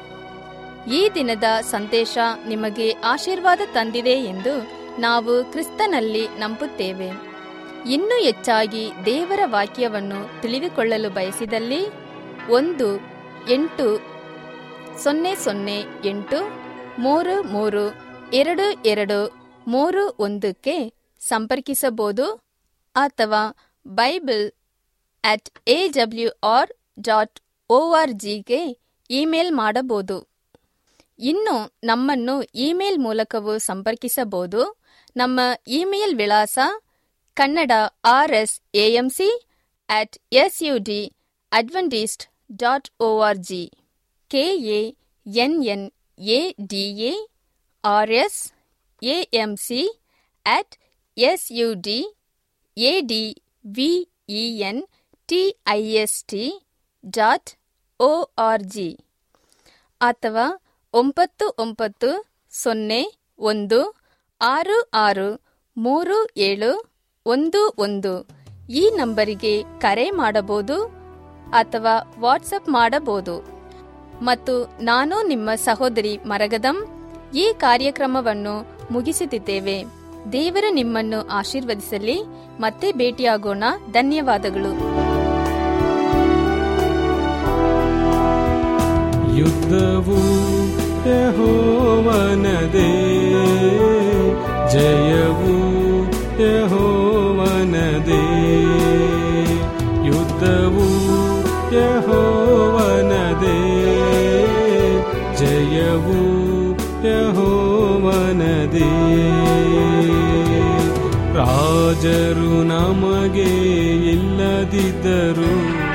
ಈ ದಿನದ ಸಂದೇಶ ನಿಮಗೆ ಆಶೀರ್ವಾದ ತಂದಿದೆ ಎಂದು ನಾವು ಕ್ರಿಸ್ತನಲ್ಲಿ ನಂಬುತ್ತೇವೆ. ಇನ್ನೂ ಹೆಚ್ಚಾಗಿ ದೇವರ ವಾಕ್ಯವನ್ನು ತಿಳಿದುಕೊಳ್ಳಲು ಬಯಸಿದಲ್ಲಿ ಒಂದು ಎಂಟು ಸೊನ್ನೆ ಸೊನ್ನೆ ಎಂಟು ಮೂರು ಮೂರು ಎರಡು ಎರಡು ಮೂರು ಒಂದಕ್ಕೆ ಸಂಪರ್ಕಿಸಬಹುದು ಅಥವಾ Bible at A W R dot O R ಜಿಗೆ ಇಮೇಲ್ ಮಾಡಬಹುದು. ಇನ್ನು ನಮ್ಮನ್ನು ಇಮೇಲ್ ಮೂಲಕವೂ ಸಂಪರ್ಕಿಸಬಹುದು. ನಮ್ಮ ಇಮೇಲ್ ವಿಳಾಸ Kannada R S A M C at S U D Adventist dot O R G, K A N N A D A R S A M C at S U D A D V E N T I S T dot O R G ಅಥವಾ ಒಂಬತ್ತು ಒಂಬತ್ತು ಸೊನ್ನೆ ಒಂದು ಆರು ಆರು ಮೂರು ಏಳು ಒಂದು ಒಂದು ಈ ನಂಬರಿಗೆ ಕರೆ ಮಾಡಬಹುದು ಅಥವಾ ವಾಟ್ಸಪ್ ಮಾಡಬಹುದು. ಮತ್ತು ನಾನು ನಿಮ್ಮ ಸಹೋದರಿ ಮರಗದಂ ಈ ಕಾರ್ಯಕ್ರಮವನ್ನು ಮುಗಿಸುತ್ತಿದ್ದೇವೆ. ದೇವರು ನಿಮ್ಮನ್ನು ಆಶೀರ್ವದಿಸಲಿ. ಮತ್ತೆ ಭೇಟಿಯಾಗೋಣ. ಧನ್ಯವಾದಗಳು. ಯುದ್ಧವು ಯೆಹೋವನದೇ, ಜಯವು ಯೆಹೋವನದೇ. ಯುದ್ಧವು ಯೆಹೋವನದೇ, ಜಯವು ಯೆಹೋವನದೇ. ರಾಜರು ನಮಗೆ ಇಲ್ಲದಿದ್ದರು